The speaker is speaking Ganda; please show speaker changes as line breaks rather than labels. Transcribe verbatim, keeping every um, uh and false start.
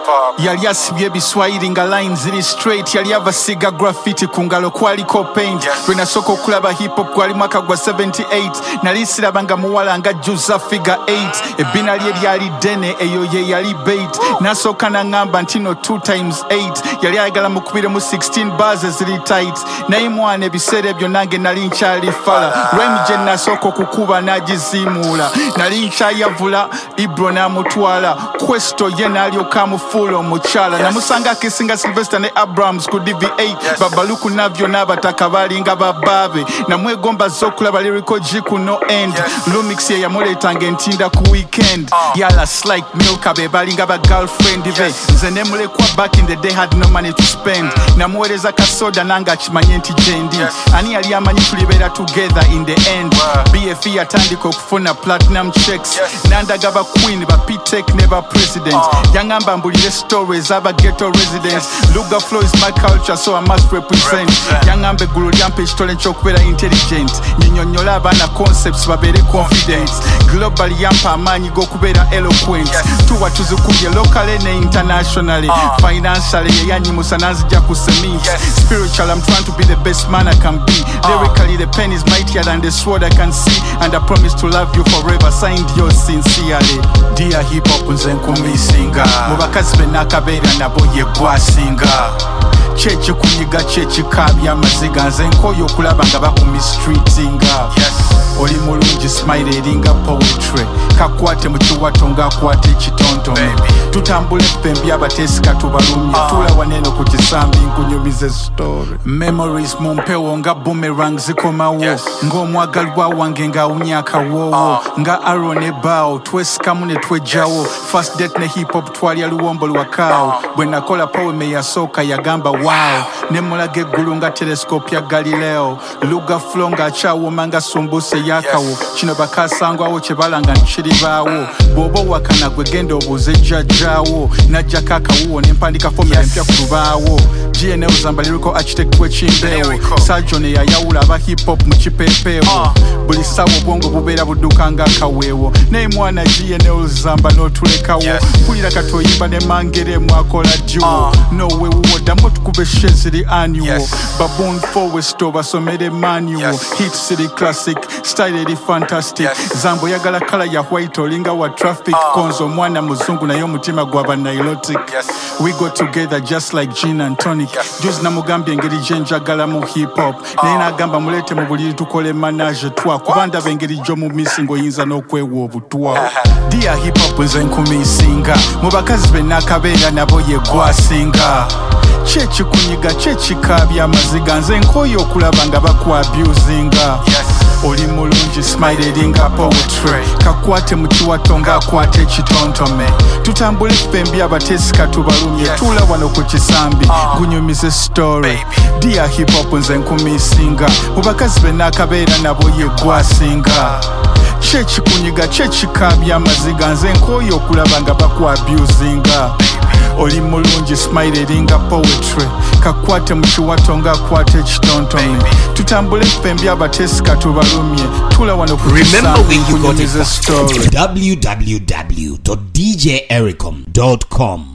yali asibye ebiswahili nga line ziri straight yali avasiga graffiti ku ngalo kwaliko paint lwe nasooka okulaba hip hop gwali mwaka gwa seventy-eight nali siraba nga muwala nga juza figure eight ebbina lye lyali ddene eyo ye yali bait nasooka naŋŋamba nti no two times eight yali ayagala mukubire mu sixteen bars eziri tight naye mwana ebiseera ebyo nange nali nkyali fala rhyme gye nasooka okukuba n'agiziimuula nali nkyayavula ibro n'amutwala questo ye n'alyoka amufuula omukyala namusanga akisinga Sylvester ne Abrams ku D V eight babaluku navyo n'abataka balinga babaabe namwegomba z'okulaba lyrical G ku no end Lumix ye yamuleetanga entinda ku weekend yala like milka be balinga ba girlfriend be nze ne mulekwa back in the day had no money to spend namuweereza kasoda nanga kimanye nti jendi ani yali amanyi tulibeera together in the end B F E yatandika okufuna platinum checks nandagaba queen ba P-Tech ne ba president yangamba mbulire stories aba ghetto residents Luga flow is my culture so I must represent yangamba eggulu lyampa ekitole ky'okubeera intelligent nyinyonnyola abaana concepts babeere confident global yampa amaanyi g'okubeera eloquent tuwa tuzikubye locally ne internationally financially yeyanyimusa nanzija ku semit spiritual I'm trying to be the best man I can be lyrically the pen is mightier than the sword I can see and I promise to love you forever signed yours sincerely dear hip hop nze nkumisinga mu bakazi be nakabeera nabo ye gwasinga chechi kunyiga chechi kabya amaziga nze nkoyo okulaba nga bakumistreetinga oli mulungi smile eringa poetry kakwate mu kiwato ng'akwata ekitontome tutambule ffembi abateesika tubalumye tulawa neno ku kisambi nkunyumize story memories mu mpewo nga boomerang zikomawo ng'omwagalwa wange ng'awunya akawoowo nga aron ebaawo twesikamu ne twejjawo first date ne hip hop twalya luwombo lwakaawo bwe nakola poeme yasooka yagamba wow ne mulaga eggulu nga telescope ya Galileo Luga flow ng'akyawoma nga sumbuse yakawo kino bakasangwawo kye balanga nkiribaawo bw'oba owakana gwe genda obuuze jjajjaawo najjako akawuwo ne mpandika fomula empya ku lubaawo G N L Zamba lyrical architect w'ekimbeewo Sajone yayawula aba hip hop mu kipeepeewo buli ssaawa obwongo bubeera budduka ng'akaweewo naye mwana G N L Zamba n'otulekawo mpulira kati oyimba ne mangere mwakola duo nowe wuwoddamu tukube she ziri annual baboon forwest obasomere manual hit city classic style eri fantastic Zambo yagala kala ya white olinga wa traffic konzo mwana muzungu naye omutima gwaba nilotic we go together just like gin and tonic juzi namugambye engeri gye njagala mu hip hop naye n'agamba muleete mu buliri tukole manage twa kuba ndaba engeri gy'omu missing oyinza n'okwewa obutwa dear hip hop nze nkumisinga mu bakazi be nakabeera nabo ye gwasinga chechi kunyiga chechi kabya amaziga nze nkoyo okulaba nga bakwabusinga oli mulungi smile eringa poetry kakwate mu kiwato ng'akwata ekitontome tutambule ffembi abateesika tubalumye tula wano ku kisambi gunyumize story dear hip hop nze nkumisinga mu bakazi be nakabeera nabo ye gwasinga chechi kunyiga chechi kabya amaziga nze nkoyo okulaba nga bakwabusinga oli mulungi smile eringa poetry kakwate mu kiwato ng'akwata ekitontome tutambule ffembi abateesika tubalumye tula wano ku kisambi nkunyumize story
w w w dot d j ericom dot com